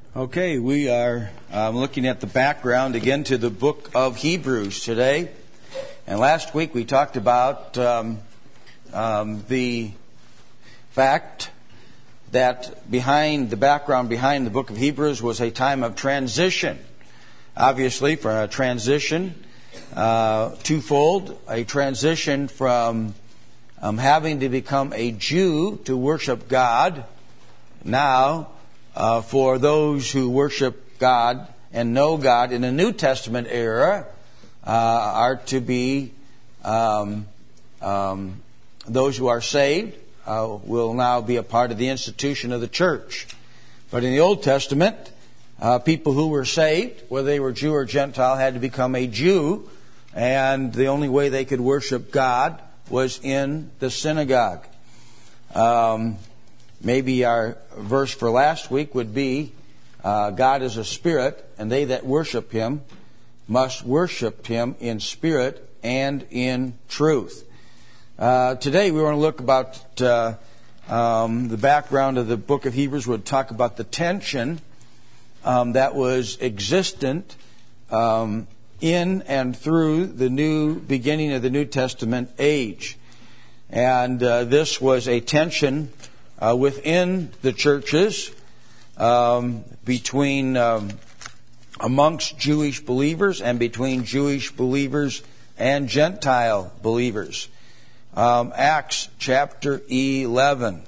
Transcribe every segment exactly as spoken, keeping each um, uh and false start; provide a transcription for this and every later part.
Okay, we are um, looking at the background again to the book of Hebrews today. And last week we talked about um, um, the fact that behind the background behind the book of Hebrews was a time of transition. Obviously, for a transition, uh, twofold, a transition from um, having to become a Jew to worship God. Now, Uh, for those who worship God and know God in the New Testament era, uh, are to be um, um, those who are saved uh, will now be a part of the institution of the church. But in the Old Testament, uh, people who were saved, whether they were Jew or Gentile, had to become a Jew, and the only way they could worship God was in the synagogue. Um, Maybe our verse for last week would be, uh, God is a spirit, and they that worship Him must worship Him in spirit and in truth. Uh, today we want to look about uh, um, the background of the book of Hebrews. We'll talk about the tension um, that was existent um, in and through the new beginning of the New Testament age. And uh, this was a tension Uh, within the churches, um, between um, amongst Jewish believers and between Jewish believers and Gentile believers. Um, Acts chapter eleven.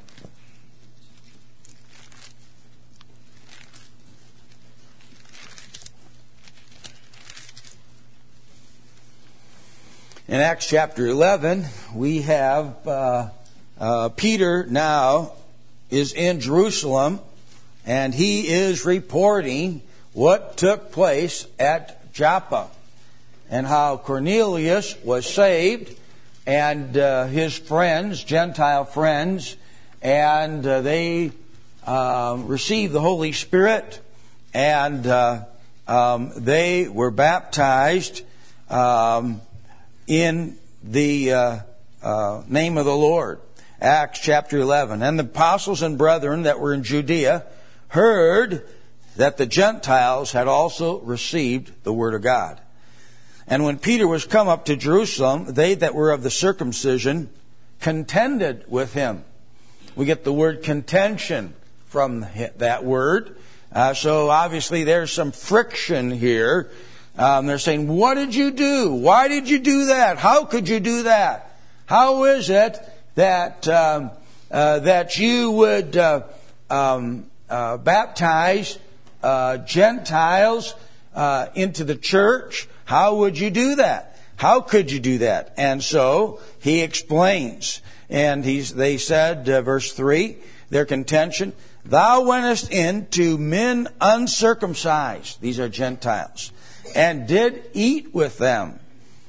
In Acts chapter eleven, we have uh, uh, Peter now is in Jerusalem, and he is reporting what took place at Joppa and how Cornelius was saved and uh, his friends, Gentile friends, and uh, they uh, received the Holy Spirit, and uh, um, they were baptized um, in the uh, uh, name of the Lord. Acts chapter eleven. And the apostles and brethren that were in Judea heard that the Gentiles had also received the word of God. And when Peter was come up to Jerusalem, they that were of the circumcision contended with him. We get the word contention from that word. Uh, so obviously there's some friction here. Um, they're saying, what did you do? Why did you do that? How could you do that? How is it that um, uh, that you would uh, um, uh, baptize uh, Gentiles uh, into the church? How would you do that? How could you do that? And so he explains, and he's they said, uh, verse three, their contention: Thou wentest in to men uncircumcised, these are Gentiles, and did eat with them.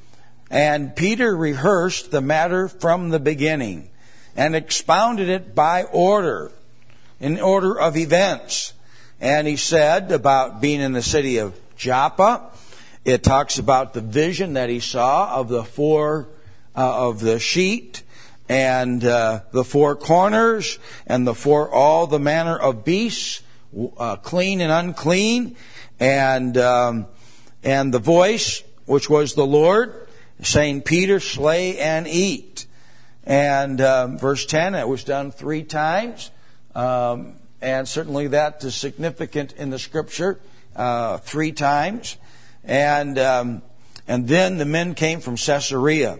And Peter rehearsed the matter from the beginning and expounded it by order, in order of events. And he said about being in the city of Joppa, it talks about the vision that he saw of the four, uh, of the sheet and uh, the four corners and the four, all the manner of beasts, uh, clean and unclean, and um, and the voice, which was the Lord, saying, Peter, slay and eat. And um, verse ten, it was done three times. Um, and certainly that is significant in the Scripture, uh, three times. And um, and then the men came from Caesarea.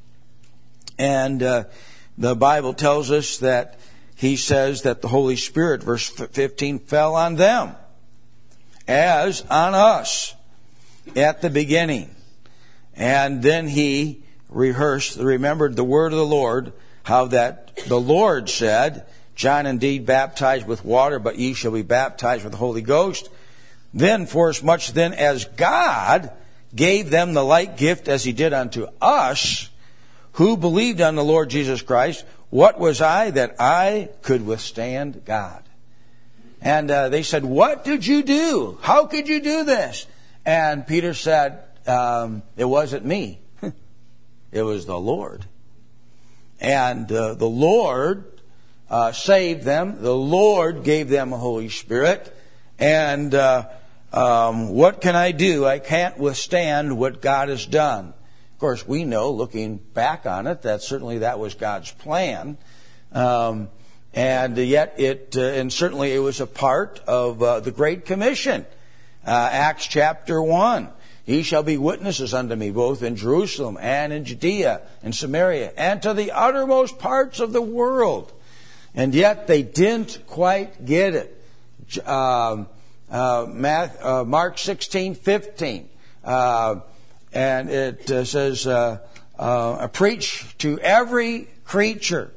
And uh, the Bible tells us that he says that the Holy Spirit, verse fifteen, fell on them as on us at the beginning. And then he rehearsed, remembered the word of the Lord, how that the Lord said, John indeed baptized with water, but ye shall be baptized with the Holy Ghost. Then, forasmuch then as God gave them the like gift as He did unto us, who believed on the Lord Jesus Christ, what was I that I could withstand God? And uh, they said, what did you do? How could you do this? And Peter said, um, it wasn't me. It was the Lord. And uh, the Lord uh, saved them. The Lord gave them a Holy Spirit. And uh, um, what can I do? I can't withstand what God has done. Of course, we know, looking back on it, that certainly that was God's plan. Um, and yet it, uh, and certainly it was a part of uh, the Great Commission. Uh, Acts chapter one. Ye shall be witnesses unto me, both in Jerusalem and in Judea and Samaria, and to the uttermost parts of the world. And yet they didn't quite get it. Um, uh, Math, uh, Mark sixteen fifteen. Uh, and it uh, says, uh, uh, preach to every creature.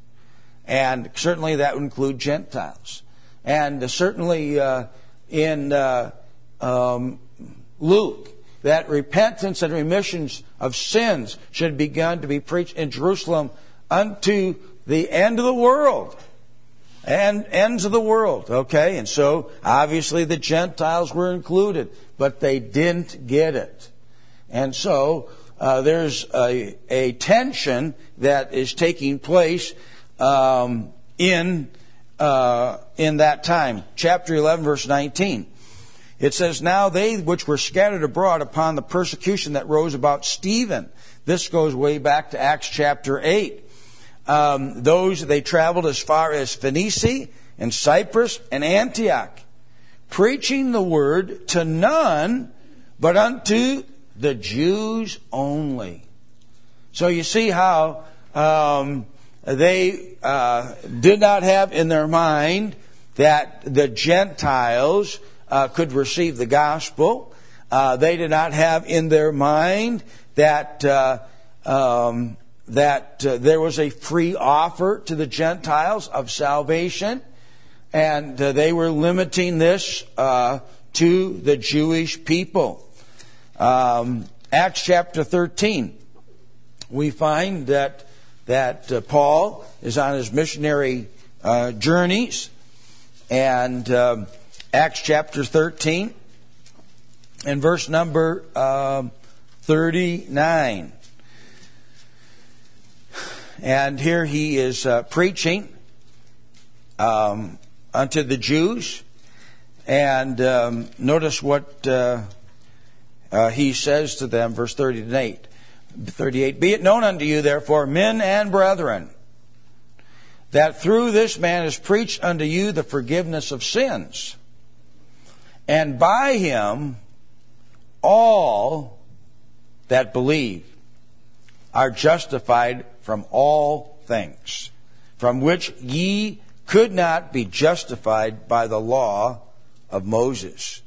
And certainly that would include Gentiles. And uh, certainly uh, in uh, um, Luke, that repentance and remissions of sins should be begun to be preached in Jerusalem unto the end of the world. And ends of the world, okay? And so, obviously, the Gentiles were included, but they didn't get it. And so, uh, there's a, a tension that is taking place um, in uh, in that time. Chapter eleven, verse nineteen. It says, now they which were scattered abroad upon the persecution that rose about Stephen. This goes way back to Acts chapter eight. Um, those, they traveled as far as Phoenicia and Cyprus and Antioch, preaching the word to none but unto the Jews only. So you see how um, they uh, did not have in their mind that the Gentiles Uh, could receive the gospel. Uh, they did not have in their mind that uh, um, that uh, there was a free offer to the Gentiles of salvation, and uh, they were limiting this uh, to the Jewish people. Um, Acts chapter thirteen, we find that that uh, Paul is on his missionary uh, journeys, and um, Acts chapter thirteen and verse number um, thirty-nine. And here he is uh, preaching um, unto the Jews. And um, notice what uh, uh, he says to them, verse thirty-eight. thirty-eight. Be it known unto you, therefore, men and brethren, that through this man is preached unto you the forgiveness of sins. And by him, all that believe are justified from all things, from which ye could not be justified by the law of Moses.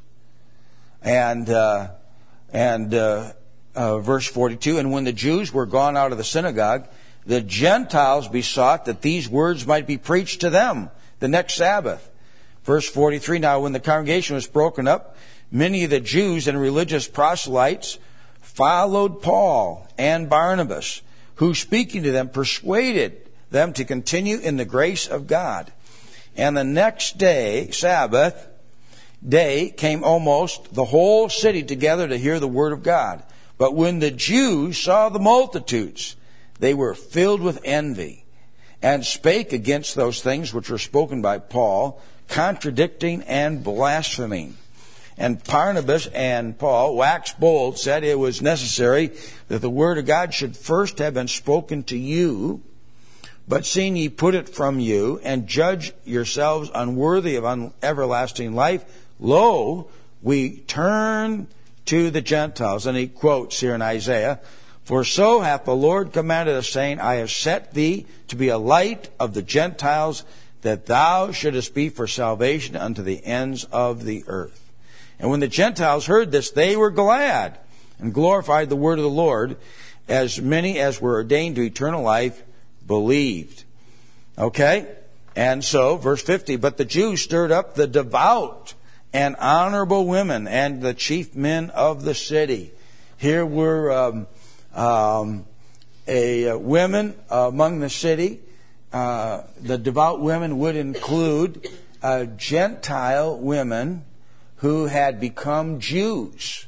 And uh, and uh, uh, verse forty-two, and when the Jews were gone out of the synagogue, the Gentiles besought that these words might be preached to them the next Sabbath. Verse forty-three, now when the congregation was broken up, many of the Jews and religious proselytes followed Paul and Barnabas, who speaking to them persuaded them to continue in the grace of God. And the next day, Sabbath day, came almost the whole city together to hear the word of God. But when the Jews saw the multitudes, they were filled with envy, and spake against those things which were spoken by Paul, contradicting and blaspheming. And Barnabas and Paul, waxed bold, said it was necessary that the word of God should first have been spoken to you. But seeing ye put it from you, and judge yourselves unworthy of un- everlasting life, lo, we turn to the Gentiles. And he quotes here in Isaiah, for so hath the Lord commanded us, saying, I have set thee to be a light of the Gentiles, that thou shouldest be for salvation unto the ends of the earth. And when the Gentiles heard this, they were glad, and glorified the word of the Lord. As many as were ordained to eternal life believed. Okay? And so, verse fifty, but the Jews stirred up the devout and honorable women and the chief men of the city. Here were um, um, a uh, women among the city. Uh, the devout women would include uh, Gentile women who had become Jews.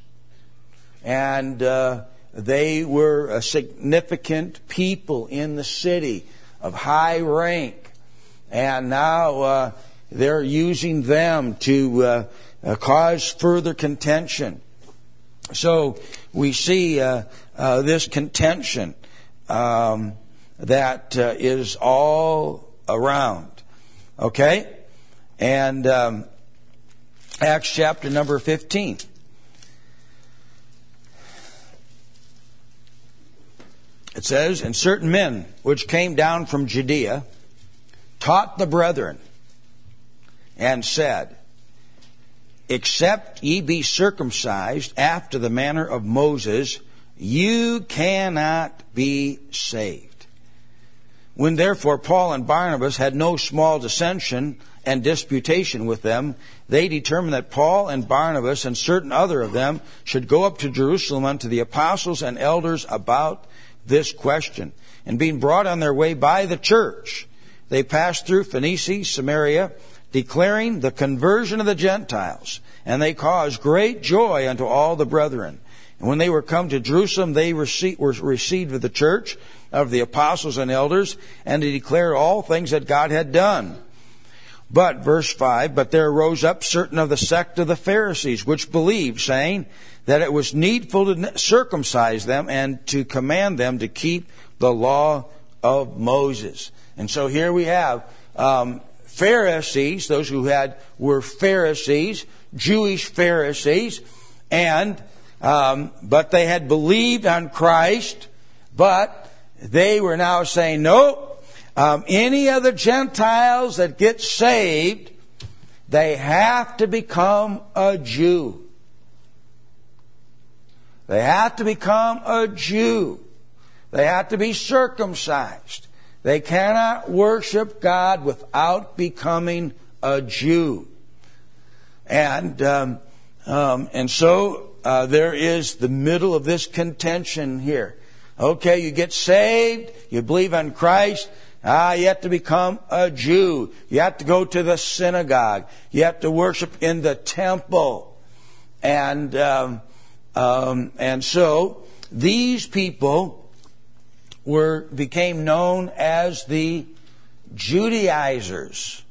And uh, they were a significant people in the city of high rank. And now uh, they're using them to uh, uh, cause further contention. So we see uh, uh, this contention um, that uh, is all around. Okay? And um, Acts chapter number fifteen. It says, "And certain men which came down from Judea taught the brethren, and said, Except ye be circumcised after the manner of Moses, you cannot be saved. When therefore Paul and Barnabas had no small dissension and disputation with them, they determined that Paul and Barnabas and certain other of them should go up to Jerusalem unto the apostles and elders about this question. And being brought on their way by the church, they passed through Phoenicia, Samaria, declaring the conversion of the Gentiles. And they caused great joy unto all the brethren. And when they were come to Jerusalem, they received, were received with the church of the apostles and elders, and they declared all things that God had done. But, verse five, But there rose up certain of the sect of the Pharisees, which believed, saying that it was needful to circumcise them and to command them to keep the law of Moses. And so here we have um, Pharisees, those who had were Pharisees, Jewish Pharisees, and um, but they had believed on Christ, but they were now saying, nope, um, any of the Gentiles that get saved, they have to become a Jew. They have to become a Jew. They have to be circumcised. They cannot worship God without becoming a Jew. And um, um, and so uh, there is the middle of this contention here. Okay, you get saved, you believe on Christ, ah, you have to become a Jew. You have to go to the synagogue. You have to worship in the temple. And um, um, and so these people were became known as the Judaizers.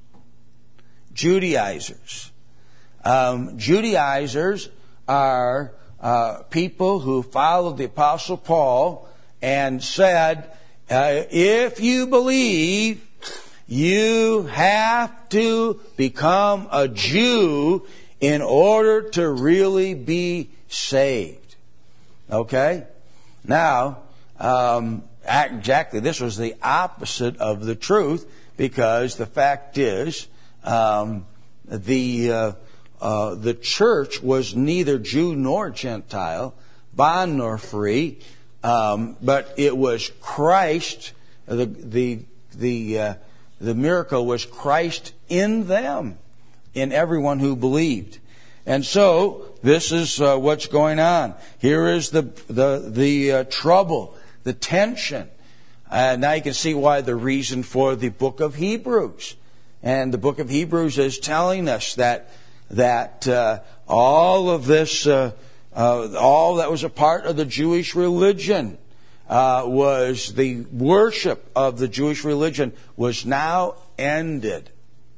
Judaizers. Um, Judaizers are uh, people who followed the Apostle Paul and said, uh, if you believe, you have to become a Jew in order to really be saved. Okay? Now, um, exactly, this was the opposite of the truth, because the fact is, um, the uh, uh, the church was neither Jew nor Gentile, bond nor free, um, but it was Christ. The the the uh, the miracle was Christ in them, in everyone who believed. And so this is uh, what's going on. Here is the the the uh, trouble, the tension. Uh, now you can see why the reason for the book of Hebrews. And the book of Hebrews is telling us that that uh, all of this, uh, uh, all that was a part of the Jewish religion, uh, was the worship of the Jewish religion was now ended.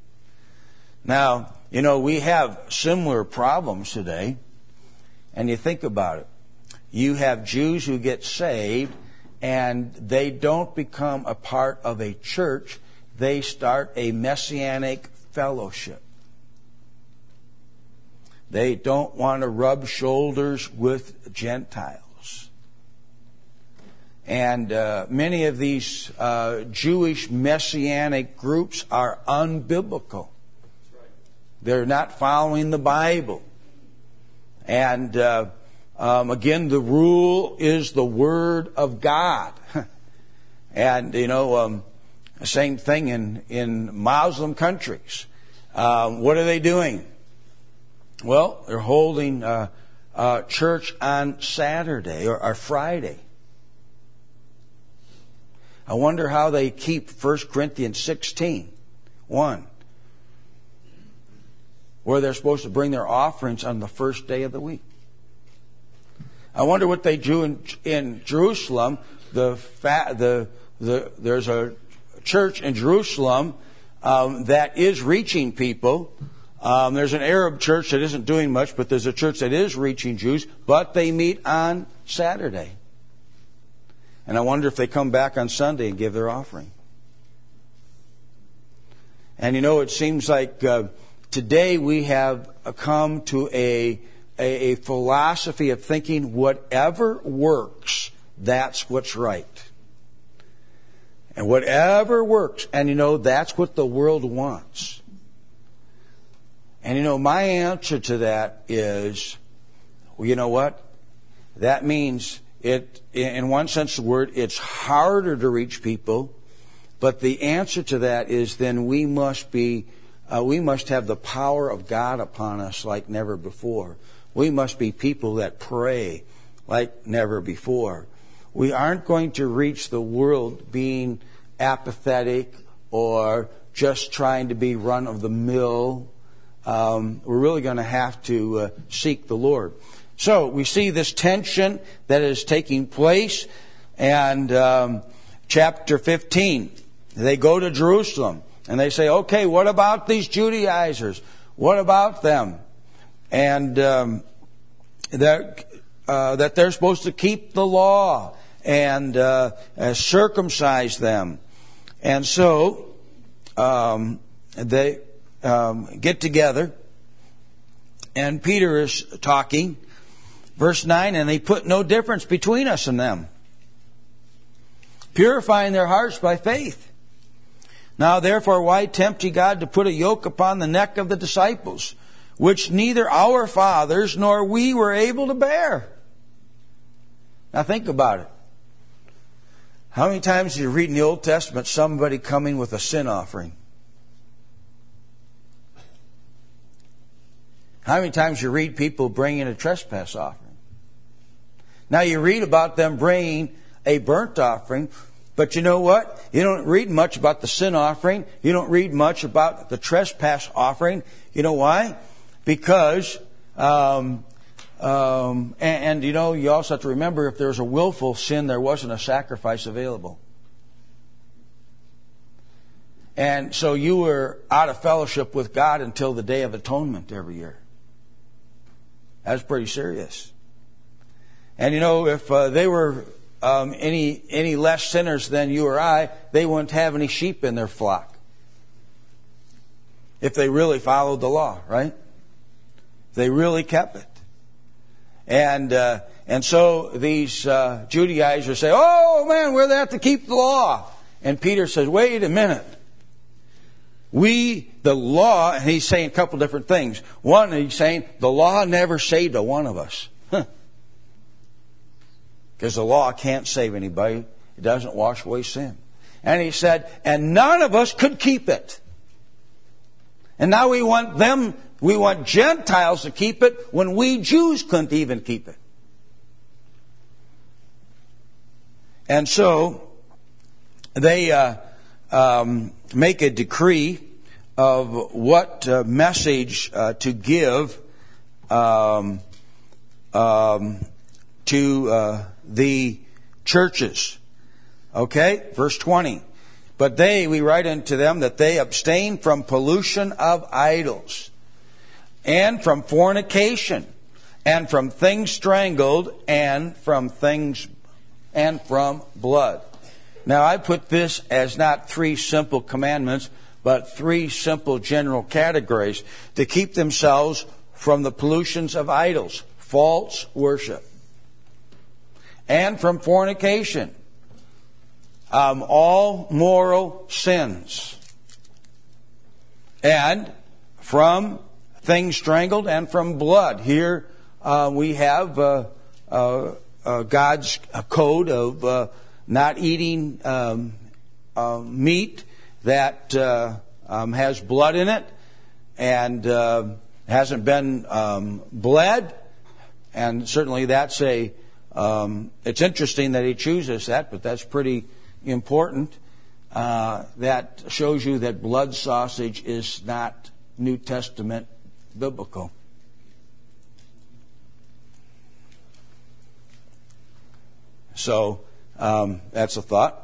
Now, you know, we have similar problems today. And you think about it. You have Jews who get saved and they don't become a part of a church. They start a messianic fellowship. They don't want to rub shoulders with Gentiles. And uh, many of these uh, Jewish messianic groups are unbiblical. They're not following the Bible. And uh, um, again, the rule is the Word of God. And, you know, um, same thing in, in Muslim countries. Um, what are they doing? Well, they're holding uh, uh, church on Saturday or, or Friday. I wonder how they keep First Corinthians sixteen, one, where they're supposed to bring their offerings on the first day of the week. I wonder what they do in, in Jerusalem. The, fa- the the there's a church in Jerusalem um, that is reaching people. Um, there's an Arab church that isn't doing much, but there's a church that is reaching Jews, but they meet on Saturday. And I wonder if they come back on Sunday and give their offering. And you know, it seems like uh, today we have come to a, a, a philosophy of thinking whatever works, that's what's right. And whatever works. And you know, that's what the world wants. And you know, my answer to that is, well, you know what? That means it, in one sense of the word, it's harder to reach people. But the answer to that is then we must be, uh, we must have the power of God upon us like never before. We must be people that pray like never before. We aren't going to reach the world being apathetic or just trying to be run of the mill. Um, we're really going to have to uh, seek the Lord. So we see this tension that is taking place. And um, chapter fifteen, they go to Jerusalem and they say, okay, what about these Judaizers? What about them? And um, that, uh, that they're supposed to keep the law and uh, uh, circumcise them. And so um, they um, get together, and Peter is talking. Verse nine, and they put no difference between us and them, purifying their hearts by faith. Now therefore, why tempt ye God to put a yoke upon the neck of the disciples, which neither our fathers nor we were able to bear? Now think about it. How many times do you read in the Old Testament somebody coming with a sin offering? How many times you read people bringing a trespass offering? Now you read about them bringing a burnt offering, but you know what? You don't read much about the sin offering. You don't read much about the trespass offering. You know why? Because, um, um, and, and you know, you also have to remember, if there's a willful sin, there wasn't a sacrifice available. And so you were out of fellowship with God until the Day of Atonement every year. That's pretty serious. And you know, if uh, they were um, any any less sinners than you or I, they wouldn't have any sheep in their flock. If they really followed the law, right? If they really kept it. And uh, and so these uh, Judaizers say, "Oh man, we're there to keep the law." And Peter says, "Wait a minute. We, the law," and he's saying a couple different things. One, he's saying the law never saved a one of us. Huh. Because the law can't save anybody. It doesn't wash away sin. And he said, and none of us could keep it. And now we want them, we want Gentiles to keep it when we Jews couldn't even keep it. And so they uh, um, make a decree of what uh, message uh, to give um, um, to uh, the churches. Okay, verse twenty. But they, we write unto them that they abstain from pollution of idols, and from fornication, and from things strangled, and from things, and from blood. Now I put this as not three simple commandments, but three simple general categories to keep themselves from the pollutions of idols, false worship, and from fornication, um, all moral sins, and from things strangled, and from blood. Here uh, we have uh, uh, uh, God's code of uh, not eating um, uh, meat that uh, um, has blood in it and uh, hasn't been um, bled. And certainly that's a, um, it's interesting that he chooses that, but that's pretty important. Uh, that shows you that blood sausage is not New Testament biblical. So um, that's a thought.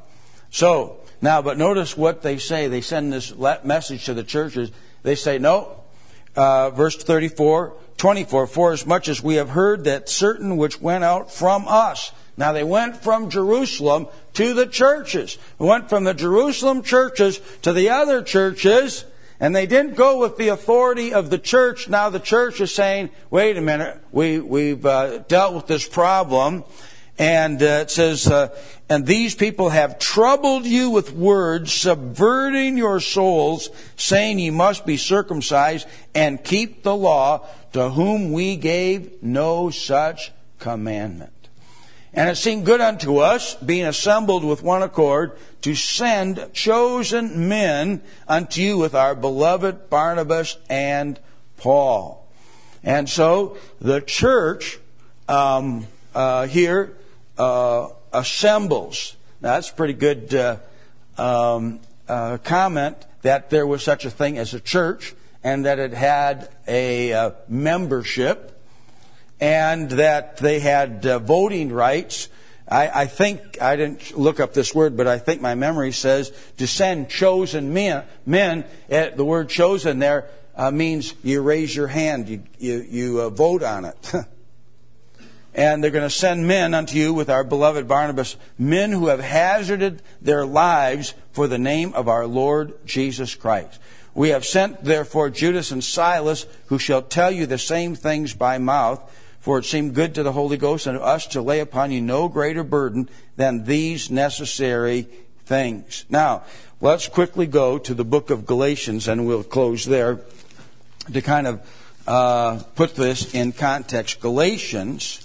So, now, but notice what they say. They send this message to the churches. They say, no, uh, verse thirty-four, twenty-four, for as much as we have heard that certain which went out from us. Now, they went from Jerusalem to the churches. They went from the Jerusalem churches to the other churches, and they didn't go with the authority of the church. Now the church is saying, wait a minute, we, we've uh, dealt with this problem. And uh, it says, uh, and these people have troubled you with words, subverting your souls, saying ye must be circumcised and keep the law, to whom we gave no such commandment. And it seemed good unto us, being assembled with one accord, to send chosen men unto you with our beloved Barnabas and Paul. And so the church um, uh, here uh, assembles. Now, that's a pretty good uh, um, uh, comment that there was such a thing as a church and that it had a uh, membership. And that they had uh, voting rights. I, I think, I didn't look up this word, but I think my memory says to send chosen men. men uh, the word chosen there uh, means you raise your hand, you, you, you uh, vote on it. And they're going to send men unto you with our beloved Barnabas, men who have hazarded their lives for the name of our Lord Jesus Christ. We have sent therefore Judas and Silas, who shall tell you the same things by mouth. For it seemed good to the Holy Ghost and to us to lay upon you no greater burden than these necessary things. Now, let's quickly go to the book of Galatians, and we'll close there to kind of uh, put this in context. Galatians,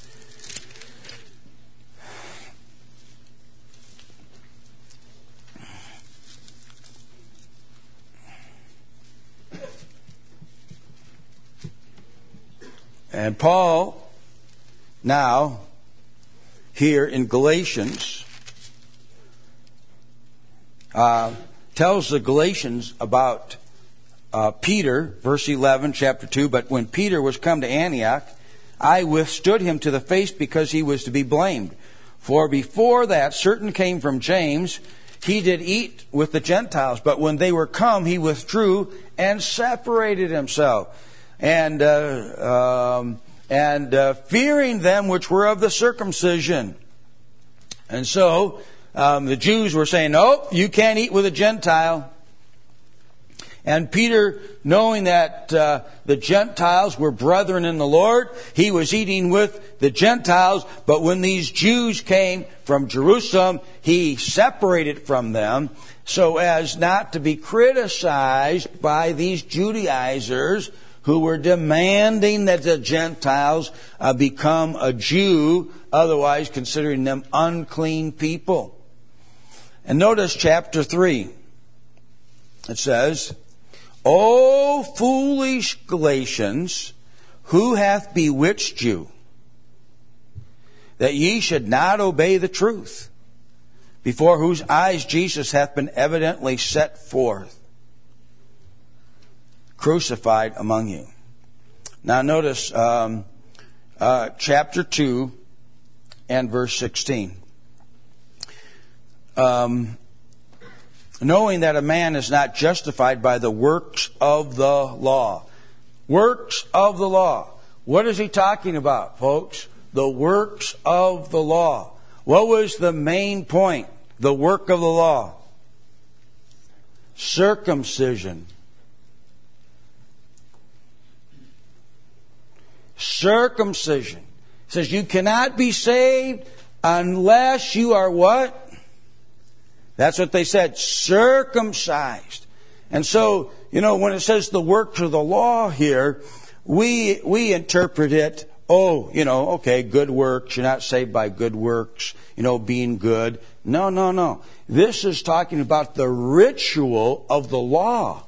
and Paul, now, here in Galatians, uh, tells the Galatians about uh, Peter, verse eleven, chapter two. But when Peter was come to Antioch, I withstood him to the face because he was to be blamed. For before that certain came from James, he did eat with the Gentiles. But when they were come, he withdrew and separated himself. And... Uh, um, And uh, fearing them which were of the circumcision. And so um, the Jews were saying, no, you can't eat with a Gentile. And Peter, knowing that uh, the Gentiles were brethren in the Lord, he was eating with the Gentiles. But when these Jews came from Jerusalem, he separated from them so as not to be criticized by these Judaizers who were demanding that the Gentiles uh, become a Jew, otherwise considering them unclean people. And notice chapter three. It says, O foolish Galatians, who hath bewitched you, that ye should not obey the truth, before whose eyes Jesus hath been evidently set forth, crucified among you. Now notice um, uh, chapter two and verse sixteen. Um, knowing that a man is not justified by the works of the law. Works of the law. What is he talking about, folks? The works of the law. What was the main point? The work of the law. Circumcision. Circumcision. It says you cannot be saved unless you are what? That's what they said. Circumcised. And so, you know, when it says the works of the law here, we we interpret it, oh, you know, okay, good works. You're not saved by good works, you know, being good. No, no, no. This is talking about the ritual of the law.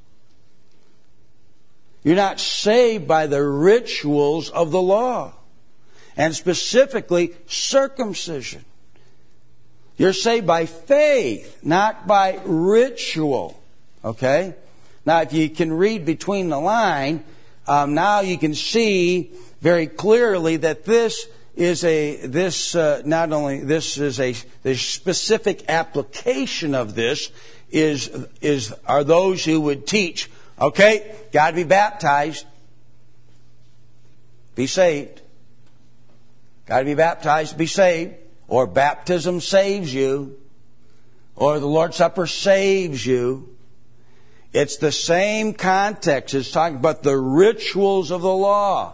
You're not saved by the rituals of the law. And specifically, circumcision. You're saved by faith, not by ritual. Okay? Now, if you can read between the line, um, now you can see very clearly that this is a this uh, not only this is a the specific application of this is is are those who would teach, okay, got to be baptized, be saved, got to be baptized, be saved, or baptism saves you, or the Lord's Supper saves you. It's the same context. It's talking about the rituals of the law.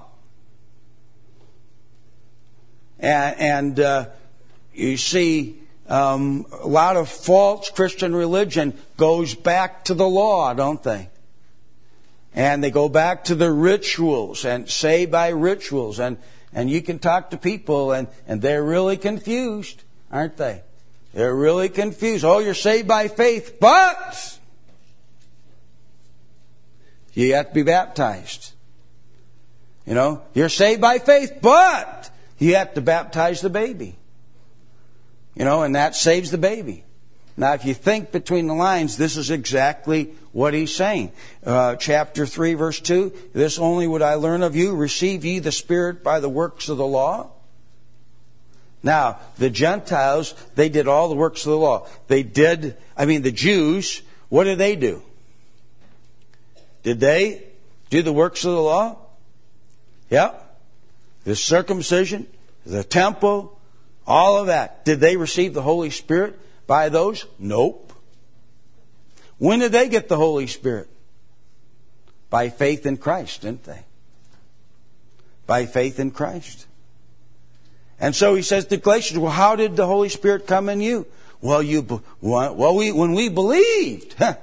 And, and uh, you see, um, a lot of false Christian religion goes back to the law, don't they? And they go back to the rituals and say by rituals. And, and you can talk to people and, and they're really confused, aren't they? They're really confused. Oh, you're saved by faith, but you have to be baptized. You know, you're saved by faith, but you have to baptize the baby. You know, and that saves the baby. Now, if you think between the lines, this is exactly what he's saying. Uh, chapter three, verse two, this only would I learn of you, receive ye the Spirit by the works of the law? Now, the Gentiles, they did all the works of the law. They did, I mean, the Jews, what did they do? Did they do the works of the law? Yeah. The circumcision, the temple, all of that. Did they receive the Holy Spirit by those? Nope. When did they get the Holy Spirit? By faith in Christ, didn't they? By faith in Christ. And so he says to Galatians, well, how did the Holy Spirit come in you? Well, you, well, we, when we believed, huh?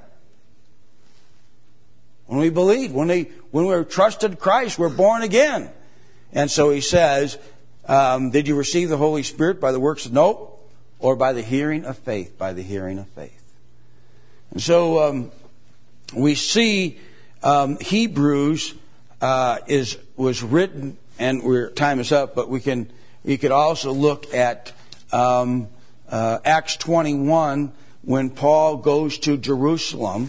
When we believed, when we, when we trusted Christ, we're born again. And so he says, um, did you receive the Holy Spirit by the works of, nope, or by the hearing of faith, by the hearing of faith. And so um, we see um, Hebrews uh, is was written, and we're, time is up, but we can you could also look at um, uh, Acts twenty-one when Paul goes to Jerusalem,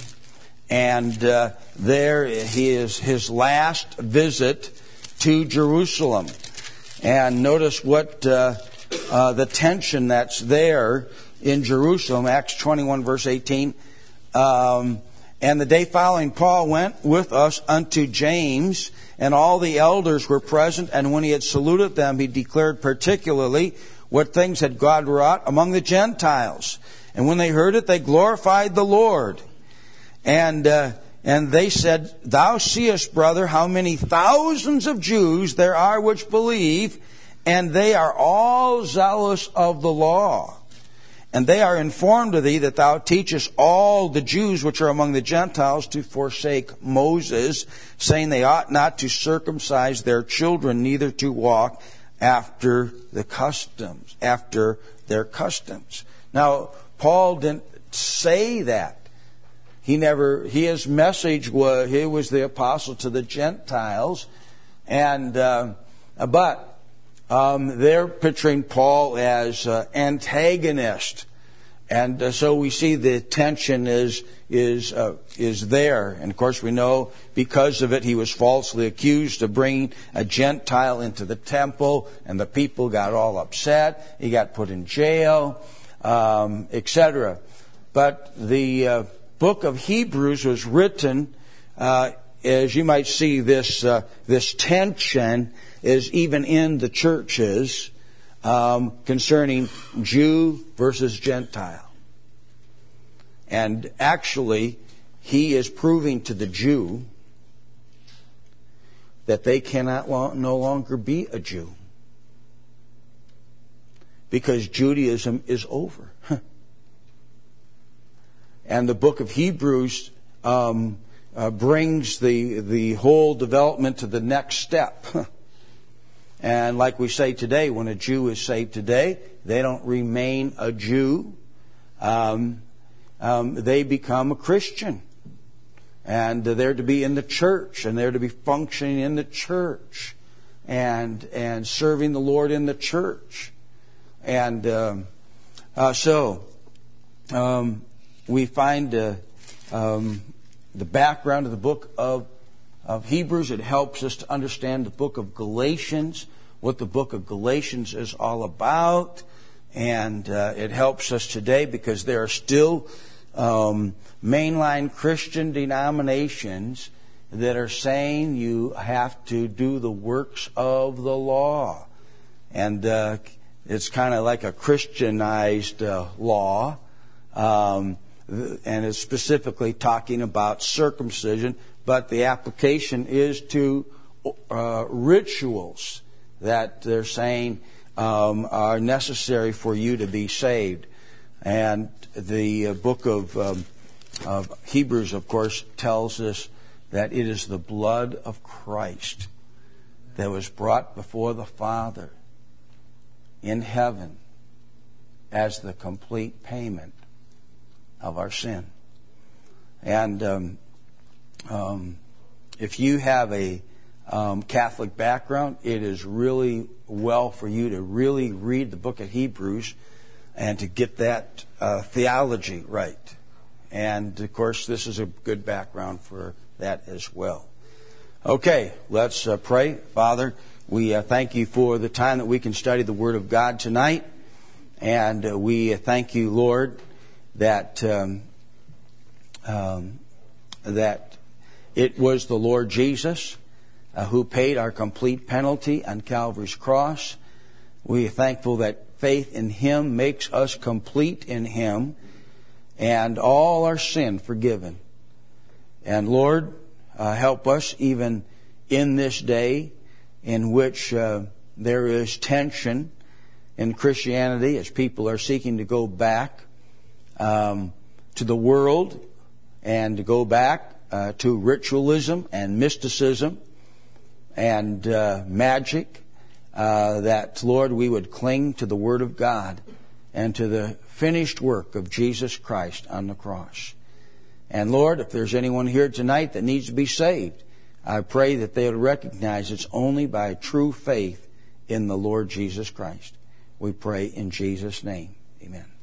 and uh, there he is his last visit to Jerusalem. And notice what uh, uh, the tension that's there in Jerusalem. Acts twenty-one, verse eighteen. Um, and the day following, Paul went with us unto James, and all the elders were present. And when he had saluted them, he declared particularly what things had God wrought among the Gentiles. And when they heard it, they glorified the Lord. And uh, and they said, Thou seest, brother, how many thousands of Jews there are which believe, and they are all zealous of the law. And they are informed of thee that thou teachest all the Jews which are among the Gentiles to forsake Moses, saying they ought not to circumcise their children, neither to walk after the customs, after their customs. Now, Paul didn't say that. He never, his message was, he was the apostle to the Gentiles. And, uh, but, um, they're picturing Paul as uh, antagonist. And uh, so we see the tension is, is, uh, is there. And of course we know because of it, he was falsely accused of bringing a Gentile into the temple, and the people got all upset. He got put in jail, um, et cetera. But the, uh, book of Hebrews was written, uh, as you might see, this uh, this tension is even in the churches um, concerning Jew versus Gentile. And actually, he is proving to the Jew that they cannot lo- no longer be a Jew, because Judaism is over. And the book of Hebrews um, uh, brings the the whole development to the next step. And like we say today, when a Jew is saved today, they don't remain a Jew. Um, um, they become a Christian. And they're to be in the church, and they're to be functioning in the church, and and serving the Lord in the church. And um, uh, so... Um, we find uh, um, the background of the book of, of Hebrews. It helps us to understand the book of Galatians, what the book of Galatians is all about. And uh, it helps us today because there are still um, mainline Christian denominations that are saying you have to do the works of the law. And uh, it's kind of like a Christianized uh, law. Um, and it's specifically talking about circumcision, but the application is to uh, rituals that they're saying um, are necessary for you to be saved. And the uh, book of, um, of Hebrews, of course, tells us that it is the blood of Christ that was brought before the Father in heaven as the complete payment of our sin. And um, um, if you have a um, Catholic background, it is really well for you to really read the book of Hebrews and to get that uh, theology right. And, of course, this is a good background for that as well. Okay, let's uh, pray. Father, we uh, thank you for the time that we can study the Word of God tonight. And uh, we uh, thank you, Lord, that um, um, that it was the Lord Jesus uh, who paid our complete penalty on Calvary's cross. We are thankful that faith in Him makes us complete in Him and all our sin forgiven. And Lord, uh, help us even in this day in which uh, there is tension in Christianity as people are seeking to go back um, to the world and to go back uh, to ritualism and mysticism and uh, magic, uh, that, Lord, we would cling to the Word of God and to the finished work of Jesus Christ on the cross. And Lord, if there's anyone here tonight that needs to be saved, I pray that they would recognize it's only by true faith in the Lord Jesus Christ. We pray in Jesus' name. Amen.